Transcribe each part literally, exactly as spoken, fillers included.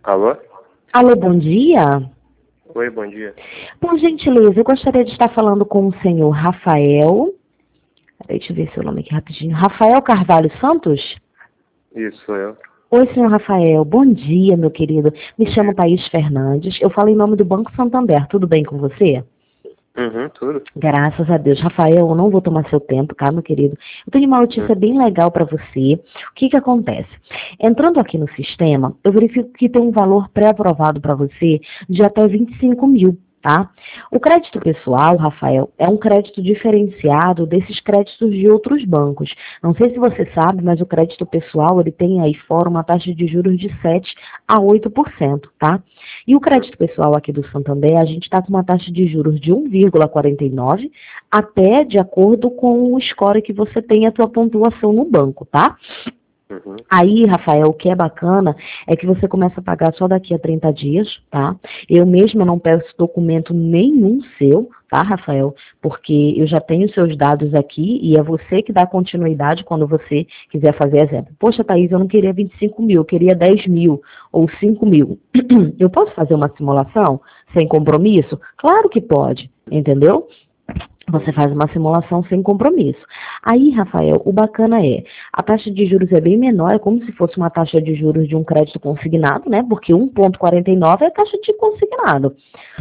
Alô? Alô, bom dia. Oi, bom dia. Por gentileza, eu gostaria de estar falando com o senhor Rafael. Peraí, deixa eu ver seu nome aqui rapidinho. Rafael Carvalho Santos? Isso, sou eu. Oi, senhor Rafael. Bom dia, meu querido. Me Bom chamo dia. Thaís Fernandes. Eu falo em nome do Banco Santander. Tudo bem com você? Uhum, tudo. Graças a Deus. Rafael, eu não vou tomar seu tempo, tá, meu querido? Eu tenho uma Hum. notícia bem legal para você. O que que acontece? Entrando aqui no sistema, eu verifico que tem um valor pré-aprovado para você de até vinte e cinco mil, tá? O crédito pessoal, Rafael, é um crédito diferenciado desses créditos de outros bancos. Não sei se você sabe, mas o crédito pessoal, ele tem aí fora uma taxa de juros de sete a oito por cento, tá? E o crédito pessoal aqui do Santander, a gente está com uma taxa de juros de um vírgula quarenta e nove até de acordo com o score que você tem a sua pontuação no banco, tá? Uhum. Aí, Rafael, o que é bacana é que você começa a pagar só daqui a trinta dias, tá? Eu mesma não peço documento nenhum seu, tá, Rafael? Porque eu já tenho seus dados aqui e é você que dá continuidade quando você quiser fazer exemplo. Poxa, Thaís, eu não queria vinte e cinco mil, eu queria dez mil ou cinco mil. Eu posso fazer uma simulação sem compromisso? Claro que pode, entendeu? Você faz uma simulação sem compromisso. Aí, Rafael, o bacana é, a taxa de juros é bem menor, é como se fosse uma taxa de juros de um crédito consignado, né? Porque um vírgula quarenta e nove é a taxa de consignado.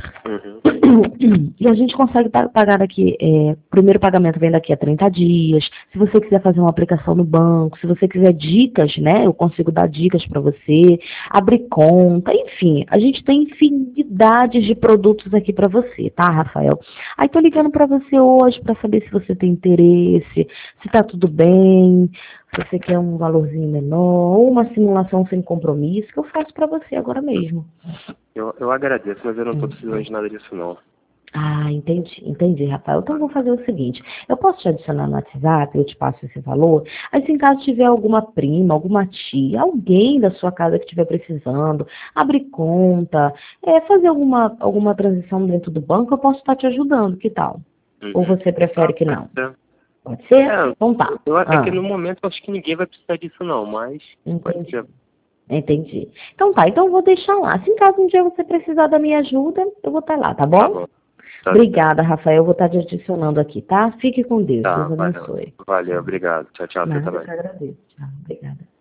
Uhum. E a gente consegue pagar daqui, é, o primeiro pagamento vem daqui a trinta dias. Se você quiser fazer uma aplicação no banco, se você quiser dicas, né? Eu consigo dar dicas para você, abrir conta, enfim, a gente tem infinidades de produtos aqui para você, tá, Rafael? Aí tô ligando para você hoje para saber se você tem interesse, se tá tudo bem, se você quer um valorzinho menor, ou uma simulação sem compromisso, que eu faço para você agora mesmo. Eu, eu agradeço, mas eu não tô precisando de nada disso, não. Ah, entendi, entendi, Rafael. Então eu vou fazer o seguinte, eu posso te adicionar no WhatsApp, eu te passo esse valor, aí se em caso tiver alguma prima, alguma tia, alguém da sua casa que estiver precisando, abrir conta, é, fazer alguma, alguma transição dentro do banco, eu posso estar te ajudando, que tal? Uhum. Ou você prefere Ah, que pode não? ser. Pode ser? É, Então tá. eu, é que Ah, no momento eu acho que ninguém vai precisar disso, não, mas pode entendi. ser. Entendi. Então tá, então eu vou deixar lá. Se em caso um dia você precisar da minha ajuda, eu vou estar lá, tá Tá bom? bom. Tá certo. Obrigada, Rafael. Eu vou estar te adicionando aqui, tá? Fique com Deus. Tá, Deus valeu. abençoe. Valeu, Tchau. obrigado. Tchau, tchau, você Nada, eu também. que agradeço. Tchau. Obrigada.